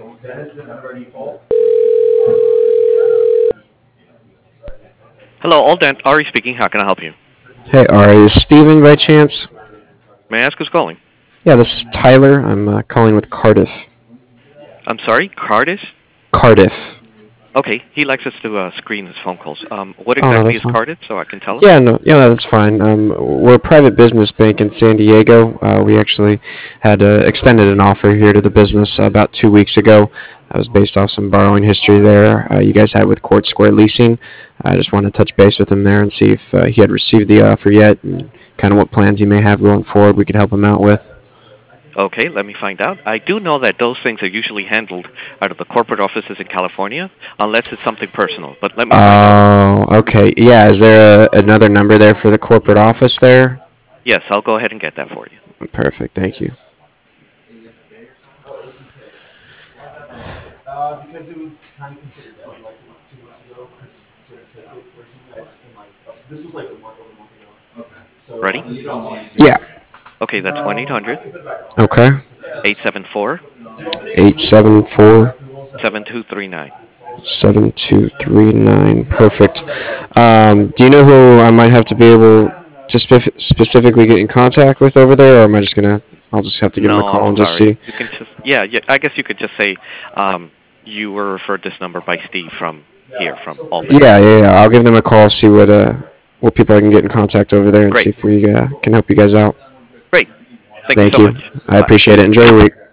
Hello, Alden. Ari speaking. How can I help you? Hey, Ari, is Steven by chance? May I ask who's calling? Yeah, this is Tyler. I'm calling with Cardiff. I'm sorry, Cardis? Cardiff. Okay, he likes us to screen his phone calls. What Oh, no, exactly that's is fine. Cardis so I can tell him? Yeah, no, that's fine. We're a private business bank in San Diego. We actually had extended an offer here to the business about 2 weeks ago. I was based off some borrowing history there you guys had with Court Square Leasing. I just wanted to touch base with him there and see if he had received the offer yet and kind of what plans he may have going forward we could help him out with. Okay, let me find out. I do know that those things are usually handled out of the corporate offices in California, unless it's something personal. But let me find out. Oh, okay. Yeah, is there another number there for the corporate office there? Yes, I'll go ahead and get that for you. Perfect, thank you. Ready? Yeah. Okay, that's 1-800 Okay. 874 874 7239. 7239. Perfect. Do you know who I might have to be able to specifically get in contact with over there, or am I just gonna? I'll just have to give him a No, I'm call and just sorry. see. You can just, yeah, yeah, I guess you could just say you were referred this number by Steve from here, from Alden. Yeah. I'll give them a call, see what people I can get in contact over there, and see Great, if we can help you guys out. great. Thank you Thank so much. you. I Bye. appreciate it. Enjoy your week.